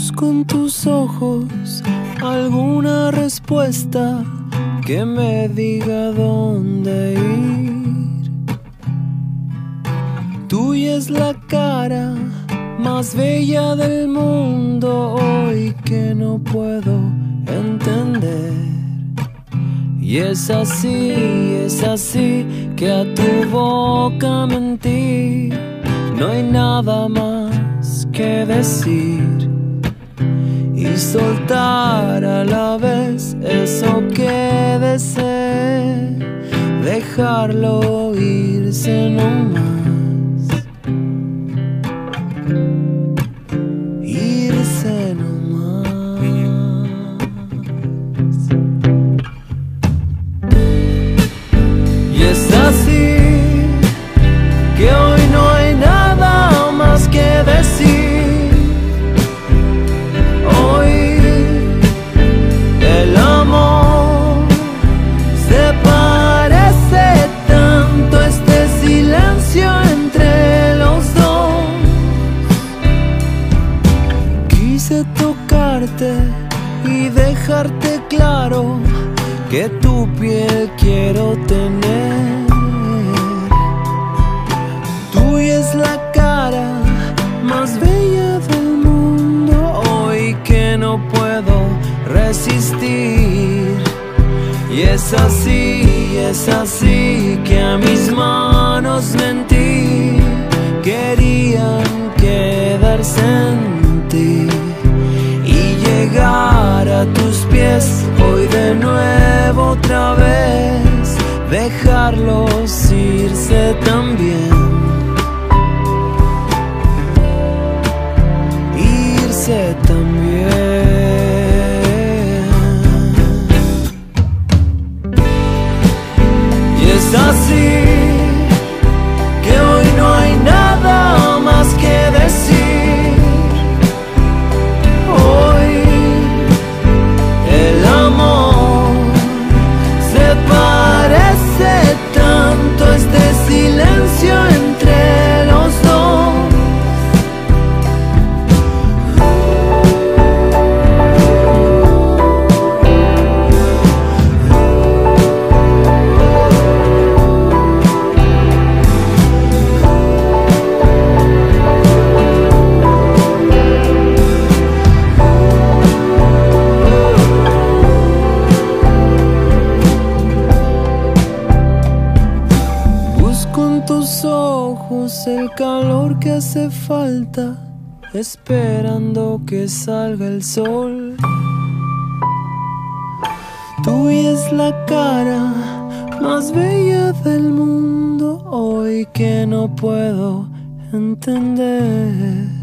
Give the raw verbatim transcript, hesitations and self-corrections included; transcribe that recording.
Busco en tus ojos alguna respuesta que me diga dónde ir. Tuya es la cara más bella del mundo hoy que no puedo entender. Y es así, es así que a tu boca mentí. No hay nada más que decir y soltar a la vez eso que desee, dejarlo irse nomás, irse nomás. Y es así que hoy no hay nada más que decir. Y dejarte claro que tu piel quiero tener. Tuya es la cara más bella del mundo hoy que no puedo resistir. Y es así, es así que a mis manos mentí, querían quedarse en ti. Llegar a tus pies hoy de nuevo otra vez, dejarlos irse también, irse también. Y es así que hoy no hay nada más que decir. Silencio entre los dos. El calor que hace falta, esperando que salga el sol. Tuya es la cara más bella del mundo hoy que no puedo entender.